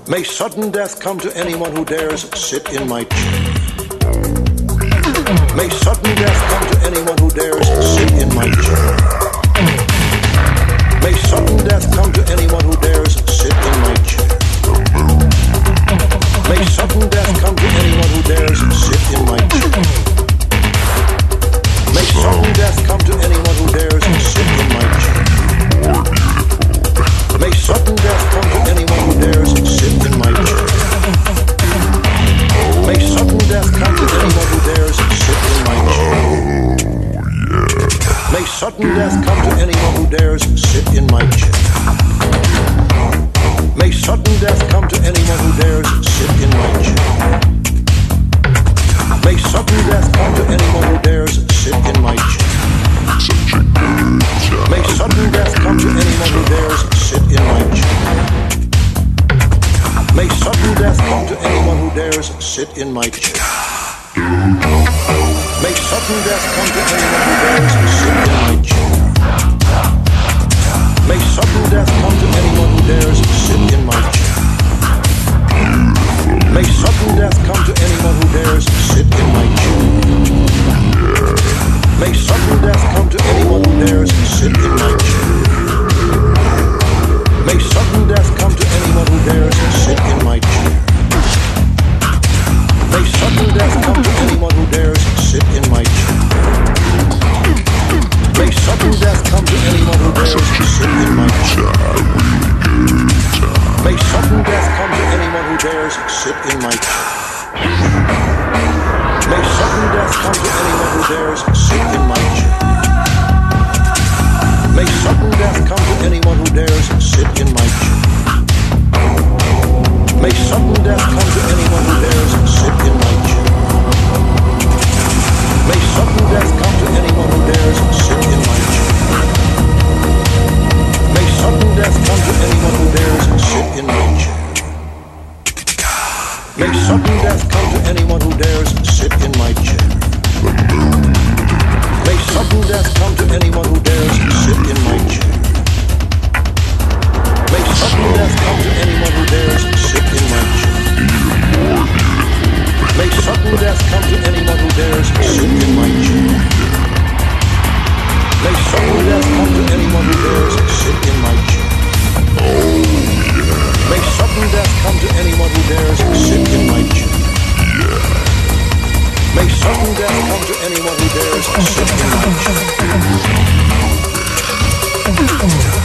May sudden death come to anyone who dares sit in my chair. May sudden death come to anyone who dares sit in my chair. May sudden death come to anyone who dares sit in my chair. May sudden death come to anyone who dares sit in my chair. May sudden death come to anyone who dares sit in my chair. May sudden death come to anyone who dares sit in my chair. May sudden death come to anyone who dares sit in my chair. May sudden death come to anyone who dares sit in my chair. May sudden death come to anyone who dares sit in my chair. May sudden death come to anyone who dares sit in my chair. May sudden death come to anyone who dares sit in my chair. May sudden death come to anyone who dares sit in my chair. May sudden death come to anyone who dares sit in my chair. May sudden death come to anyone who dares sit in my chair. May sudden death come to anyone who dares sit in my chair. May sudden death come to anyone who dares sit in my chair. May sudden death come to anyone who dares sit in my chair. May sudden death come to anyone who dares sit in my chair. May sudden death come to anyone who dares sit in my chair. May sudden death come to anyone who dares sit in my chair. May sudden death come to anyone who dares sit in my chair. May sudden death come to anyone who dares sit in my chair. May sudden death come to anyone who dares sit in my chair. May sudden death come to anyone who dares sit in my chair. May sudden death come to anyone who dares sit in my chair. May sudden death come to anyone who dares sit in my chair. May sudden death come to anyone who dares sit in my chair. May sudden death come to anyone who dares sit in my chair. May sudden death come to anyone who dares sit in my chair. May sudden death come to anyone who dares sit in my chair. May sudden death come to anyone who dares sit in my chair. May sudden death come to anyone who dares sit in my chair.